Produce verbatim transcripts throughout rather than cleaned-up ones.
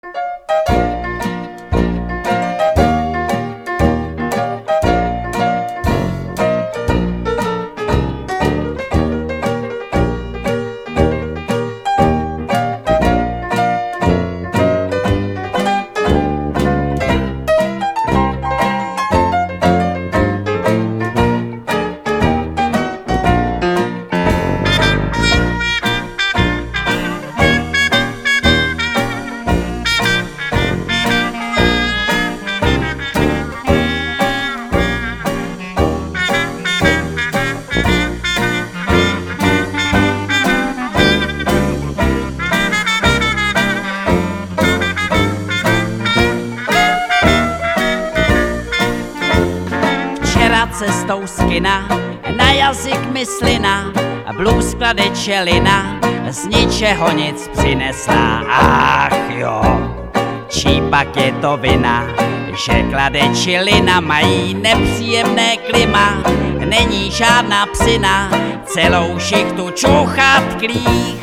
Cestou z kina, na jazyk myslina, blues klade čelina, z ničeho nic přinesla. Ach jo, čí pak je to vina, že klade čelina, mají nepříjemné klima, není žádná psina, celou šichtu čouchat klích.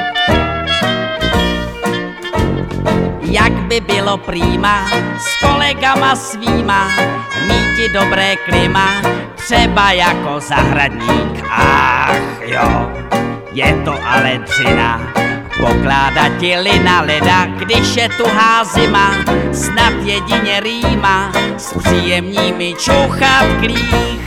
Jak by bylo prýma s kolegama svýma míti dobré klima, třeba jako zahradník. Ach jo, je to ale dřina, pokládá ti lina leda, když je tuhá zima, snad jedině rýma s příjemnými čouchat klích.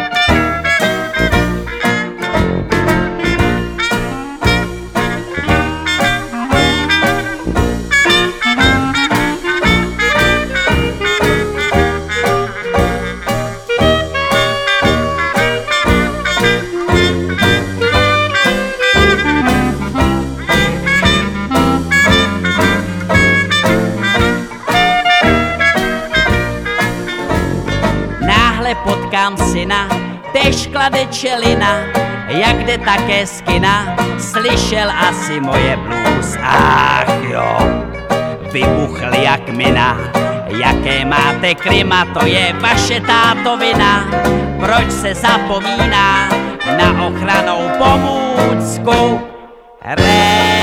Potkám syna, tež klade čelina, jak jde také z kina, slyšel asi moje blues. Ach jo, vybuchl jak mina, jaké máte klima, to je vaše tátovina. Proč se zapomíná na ochranou pomůcku? Re